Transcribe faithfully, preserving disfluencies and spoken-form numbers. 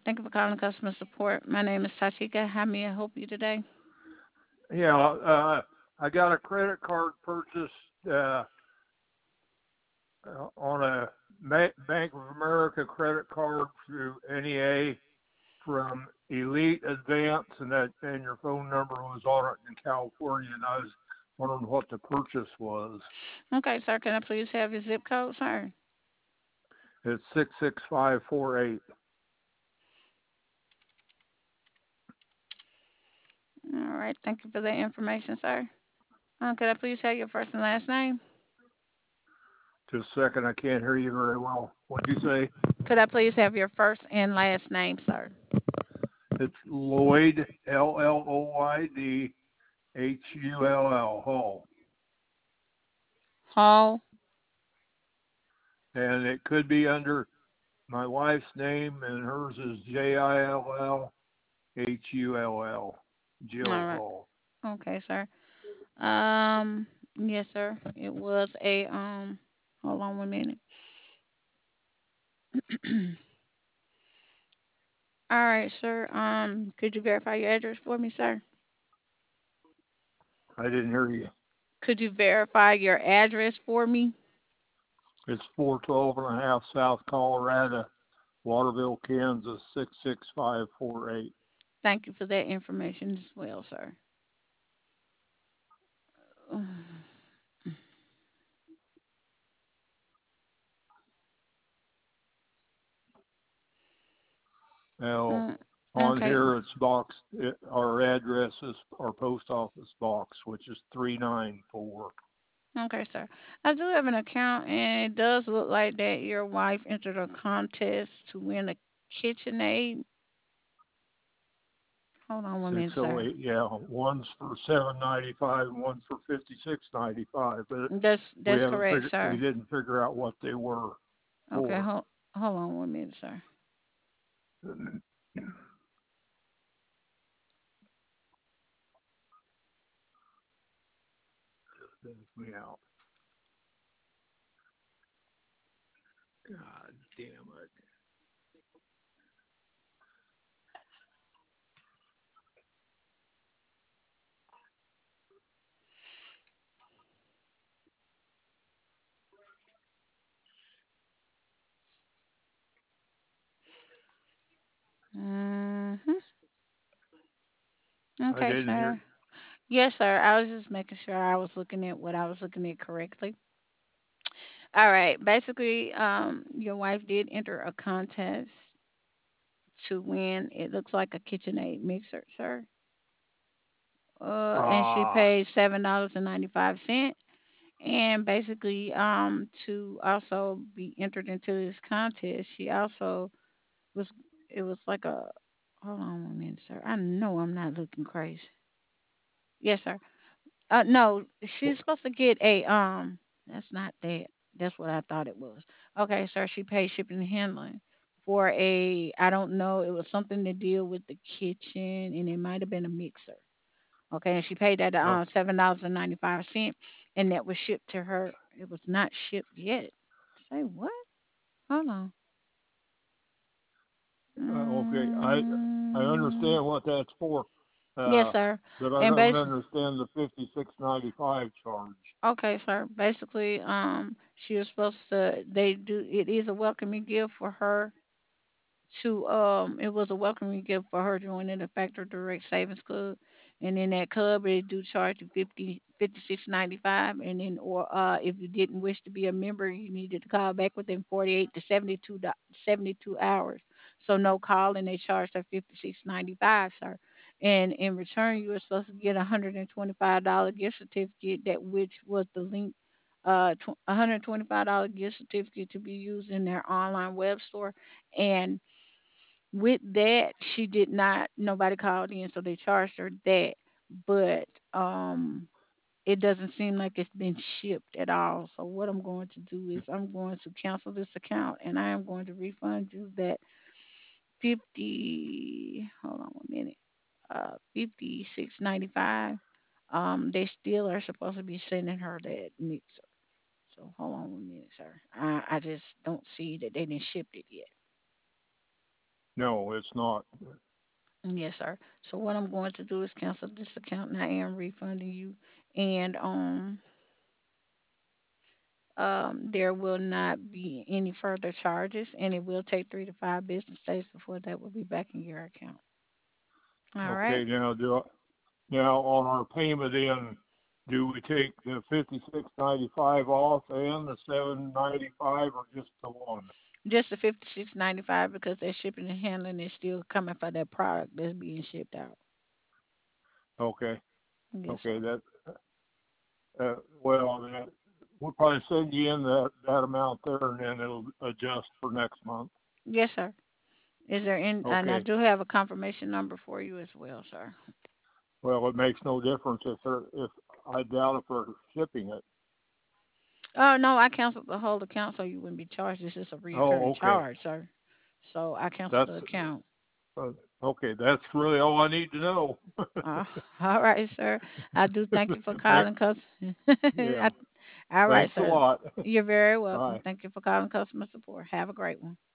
Thank you for calling customer support. My name is Tashika. How may I help you today? Yeah, uh, I got a credit card purchase uh, uh, on a Ma- Bank of America credit card through N E A from Elite Advance, and that and your phone number was on it in California, and I was wondering what the purchase was. Okay, sir. Can I please have your zip code, sir? It's six six five four eight. All right. Thank you for that information, sir. Uh, could I please have your first and last name? Just a second, I can't hear you very well. What'd you say? Could I please have your first and last name, sir? It's Lloyd, L L O Y D H U L L, Hull. Hall. And it could be under my wife's name, and hers is J I L L H U L L, All Jill right. Hall. Okay, sir. Um, yes, sir. It was a um. Hold on one minute. All right, sir. Um, could you verify your address for me, sir? I didn't hear you. Could you verify your address for me? It's four twelve and a half South Colorado, Waterville, Kansas, six six five four eight. Thank you for that information as well, sir. Now, Mm, on okay. here it's box, it, our address is our post office box, which is three nine four. Okay, sir. I do have an account, and it does look like that your wife entered a contest to win a KitchenAid. Hold on one minute, sir. six oh eight, yeah. One's for seven ninety five and one's for fifty six ninety five. But That's we that's haven't correct, figured, we sir. didn't figure out what they were Okay, for. hold hold on one minute, sir. Sends me out. God damn it. hmm I Okay, didn't hear. sir. Yes, sir. I was just making sure I was looking at what I was looking at correctly. All right. Basically, um, your wife did enter a contest to win. It looks like a KitchenAid mixer, sir. Uh, and she Ah, paid seven dollars and ninety five cent. And basically, um, to also be entered into this contest, she also was. It was like a. Hold on one minute, sir. I know I'm not looking crazy. Yes, sir. Uh, no, she's supposed to get a um. That's not that. That's what I thought it was. Okay, sir. She paid shipping and handling for a. I don't know. It was something to deal with the kitchen, and it might have been a mixer. Okay, and she paid that oh, uh seven dollars and ninety five cent, and that was shipped to her. It was not shipped yet. Say what? Hold on. uh, okay. I I Mm, understand what that's for, yes, uh, sir. but I And don't bas understand the fifty six ninety five charge. okay, sir. Basically, um, she was supposed to. They do. It is a welcoming gift for her to um it was a welcoming gift for her joining the Factor Direct Savings Club. And in that club they do charge you fifty fifty six ninety five, and then or uh if you didn't wish to be a member you needed to call back within forty eight to seventy two do- seventy two hours. So no call and they charged her fifty six ninety five, sir. And in return you were supposed to get a hundred and twenty five dollar gift certificate, that which was the link uh tw- one hundred twenty five dollar gift certificate to be used in their online web store. And with that, she did not. Nobody called in, so they charged her that. But um, it doesn't seem like it's been shipped at all. So what I'm going to do is I'm going to cancel this account, and I am going to refund you that fifty. Hold on one minute. Uh, fifty six ninety five. Um, they still are supposed to be sending her that mixer. So hold on one minute, sir. I I just don't see that they didn't ship it yet. No, it's not. Yes, sir. So what I'm going to do is cancel this account, and I am refunding you. And um, um, there will not be any further charges, and it will take three to five business days before that will be back in your account. All right. Okay, now do I, now on our payment in, do we take the fifty six ninety five off and the seven ninety five, or just the one? Just the fifty six ninety five because that shipping and handling is still coming for that product that's being shipped out. Okay, Yes, okay, sir. that uh, well, that, we'll probably send you in that that amount there, and then it'll adjust for next month. Yes, sir. Is there in and I Okay. do have a confirmation number for you as well, sir. Well, it makes no difference if they're if I doubt if they're shipping it. Oh no, I canceled the whole account so you wouldn't be charged. This is a Oh, reoccurring okay. charge, sir. So I canceled That's the account. uh, okay. That's really all I need to know. Uh, all right, sir. I do thank you for Thank, calling, cause yeah. I, all right, Thanks a sir. lot. You're very welcome. Bye. Thank you for calling customer support. Have a great one.